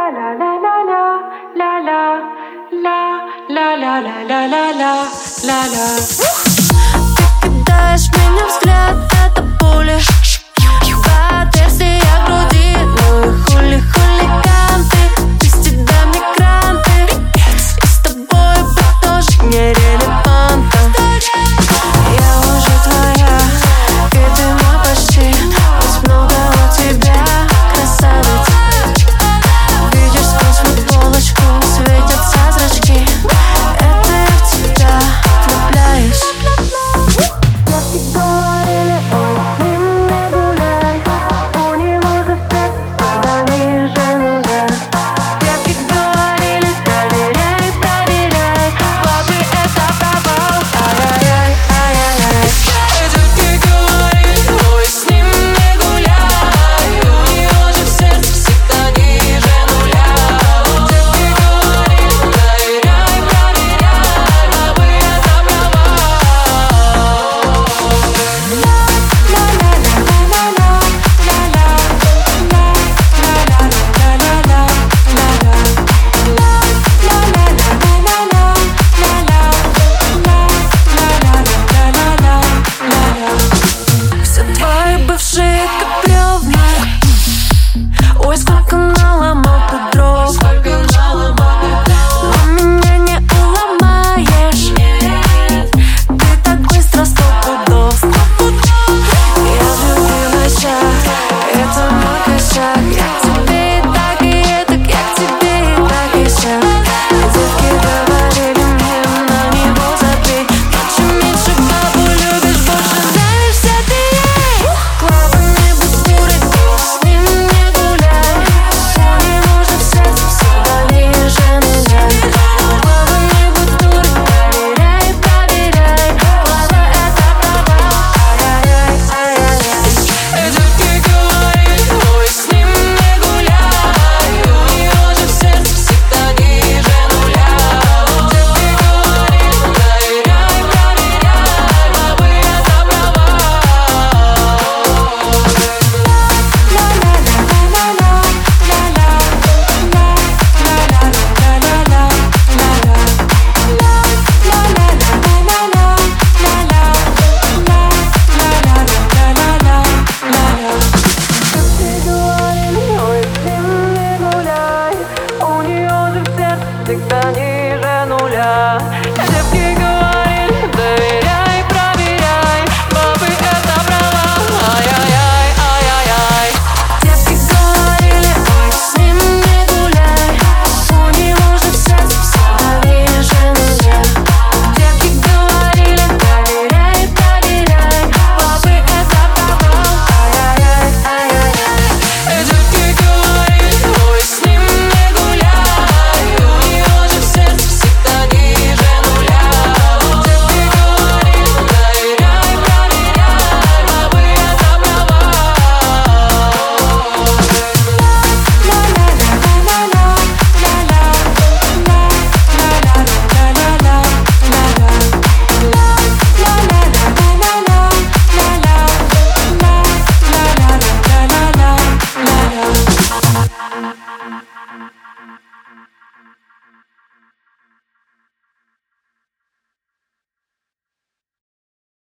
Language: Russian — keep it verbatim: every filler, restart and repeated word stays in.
Ты кидаешь в меня взгляд, это пули в отверстие груди. Ну и хули, хулиганты, без тебя мигранты. И с тобой быть тоже нерелевантно. Я уже твоя, и ты мой почти. Ведь много у тебя, красавица. Видишь сквозь футболочку, светятся зрачки. Это я в тебя влюбляюсь. Девки говорили, ой, с ним не гуляй, у него же сердце ниже нуля. Девки говорили, проверяй, проверяй, бабы это провал. Ай-яй-яй, ай-яй-яй. Девки говорили, ой, с ним не гуляй, у него же сердце всегда ниже нуля. Девки говорили, проверяй, проверяй, бабы это провал. Все твои бывшие как бревна. Ой, сколько наломал ты дров. Сколько наломал ты дров. Но меня не уломаешь. Ты так быстро сто пудов. Я влюбилась, это мой косяк. Я к тебе и так, и этак, я к тебе и так, и сяк. Девки говорили мне на него забей. Но чем меньше бабу любишь, больше нравишься ты ей. Клава не будь дурой, ты с ним не гуляй. У него же в сердце всегда ниже нуля. Клава не будь дурой, проверяй, проверяй. Клава это провал. Ай-яй-яй, ай-яй-яй. Девки говорили, ой, с ним не гуляй, у него же в сердце всегда ниже нуля. Девки говорили, проверяй, проверяй, бабы это провал. Ты говорили, ой, с ним не гуляй, у нее же в сердце всегда не